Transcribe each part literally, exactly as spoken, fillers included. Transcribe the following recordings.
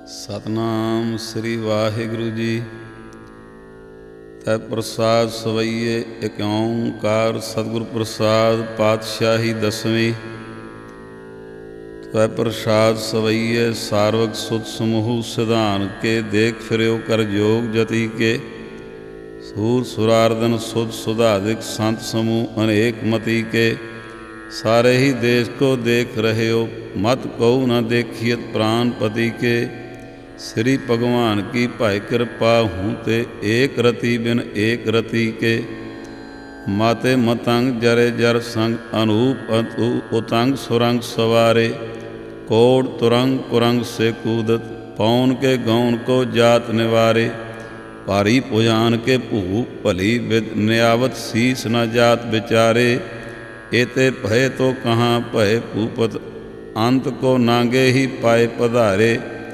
ਸਤਿਨਾਮ ਸ੍ਰੀ ਵਾਹਿਗੁਰੂ ਜੀ। ਤੈ ਪ੍ਰਸਾਦ ਸਵਈਏ ਇਕ ਓਂਕਾਰ ਸਤਿਗੁਰ ਪ੍ਰਸਾਦ ਪਾਤਸ਼ਾਹੀ ਦਸਵੀਂ। ਤੈ ਪ੍ਰਸਾਦ ਸਵਈਏ ਸਾਰਵਕ ਸੁਤ ਸਮੂਹ ਸਿਧਾਨ ਕੇ ਦੇਖ ਫਿਰਿਓ ਕਰ ਜੋਗ ਜਤੀ ਕੇ। ਸੂਰ ਸੁਰਾਰਦਨ ਸੁਧ ਸੁਧਾਦਿਕ ਸੰਤ ਸਮੂਹ ਅਨੇਕ ਮਤੀ ਕੇ। सारे ही देश को देख रहे हो मत कहु न देखियत प्राण पति के। श्री भगवान की भाई कृपा हूँ ते एक रति बिन एक रति के। माते मतंग जरे जर संग अनूप अतु उतंग सुरंग सवारे। कोड तुरंग कुरंग से कूदत पौन के गौन को जात निवारे। भारी पुजान के भूप भली विद न्यावत शीस न जात विचारे। एते भय तो कहाँ भय भूपत अंत को नांगे ही पाए पधारे।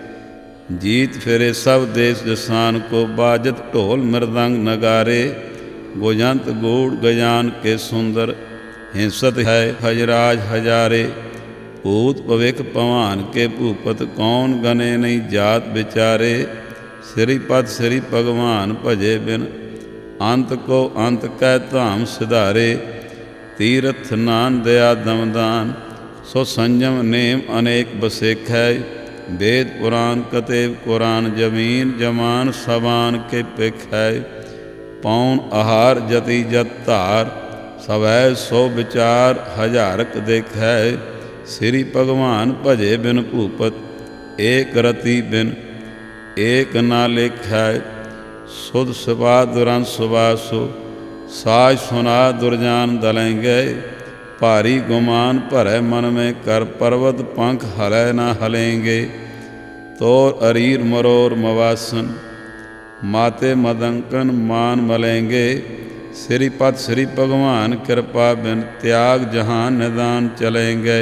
जीत फिरे सब देश जसान को बाजत ढोल मृदंग नगारे। गोजंत गूढ़ गजान के सुंदर हिंसत है हजराज हजारे। भूत भविक पवान के भूपत कौन गने नहीं जात विचारे। श्रीपद श्री भगवान भजे बिन अंत को अंत कै धाम सिधारे। तीर्थ नान दया दमदान सो संयम नेम अनेक बसेख है। वेद पुराण कतेब कुरान जमीन जमान सबान के पिख है। पौन आहार जति जत धार सवै सो विचार हजारक देख है। श्री भगवान भजे बिन भूपत एक रति बिन एक ना लेख है। सुध सुभा दुरंत सुबासो साज सुना दुर्जान दलेंगे। भारी गुमान भरै मन में कर पर्वत पंख हलै न हलेंगे। तोर अरीर मरोर मवासन माते मदंकन मान मलेंगे। श्रीपद श्री भगवान कृपा बिन त्याग जहान निदान चलेंगे।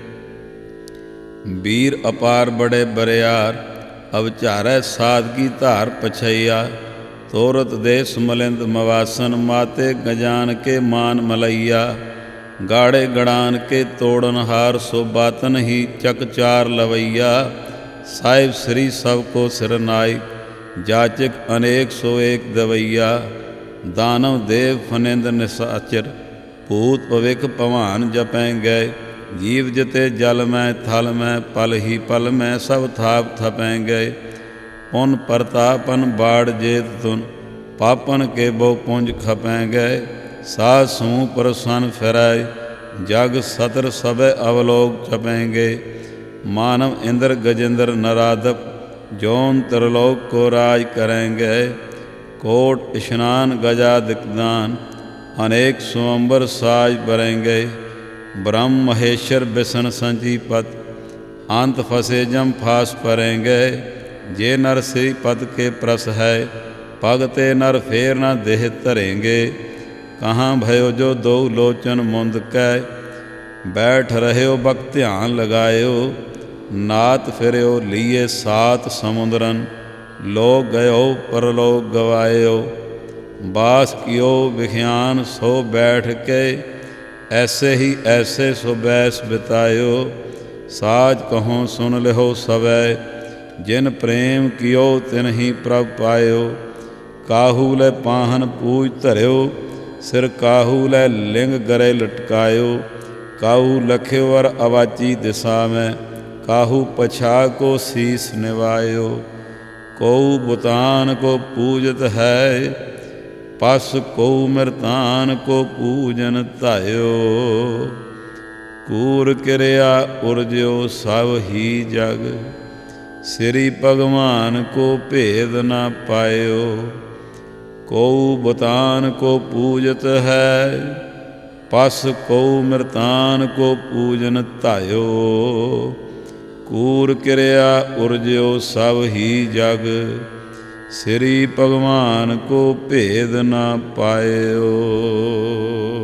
वीर अपार बड़े बरियार अवचारै साध की धार पछैया। तोरत देश मलिंद मवासन माते गजान के मान मलैया। गाड़े गड़ान के तोड़न हार सो बातन ही चक चार लवैया। साहिब श्री सबको सिरनाई जाचक अनेक सो एक दवैया। दानव देव फनिंद निसाचर भूत भविक भवान जपें गए। जीव जते जल में थल में पल ही पल में सब थाप थपें गए। पुन प्रतापन बाढ़ जेत तुन पापन के बहु पुंज खपें गए। साध समूह प्रसन्न फिराए जग सतर सबे अवलोक चपेंगे। मानव इंद्र गजेंद्र नराधप जौन त्रिलोक को राज करेंगे। कोट स्नान गजादिकदान अनेक स्वंबर साज बरेंगे। ब्रह्म महेश्वर बिसन संजीपत अंत फसे जम फास परेंगे। जे नर श्री पद के प्रस है भगते नर फेर न देह धरेंगे। कहाँ भयो जो दो लोचन मुंद कै बैठ रह्यो बक ध्यान लगायो। नात फिर्यो लिए सात समुद्रन लोग गयो परलोक गवायो। बास कियो विख्यान सो बैठ के ऐसे ही ऐसे सो बैस बितायो। साज कहो सुन लिहो सवै जिन प्रेम कियो तिन ही प्रभ पायो। काहू लै पाहन पूज धर्यो सिर काहू लै लिंग गरे लटकायो। काहू लख्यो वर अवाची दिशा में काहू पछा को शीस निवायो। कोऊ बुतान को पूजत है पस कोऊ मृतान को पूजन धायो। कूर किरिया उर्ज्यो सब ही जग श्री भगवान को भेद न पायो। कोऊ बुतान को पूजत है पस कोऊ मृतान को पूजन धायो। कूर किरिया उर्ज्यो सब ही जग श्री भगवान को भेद न पायो।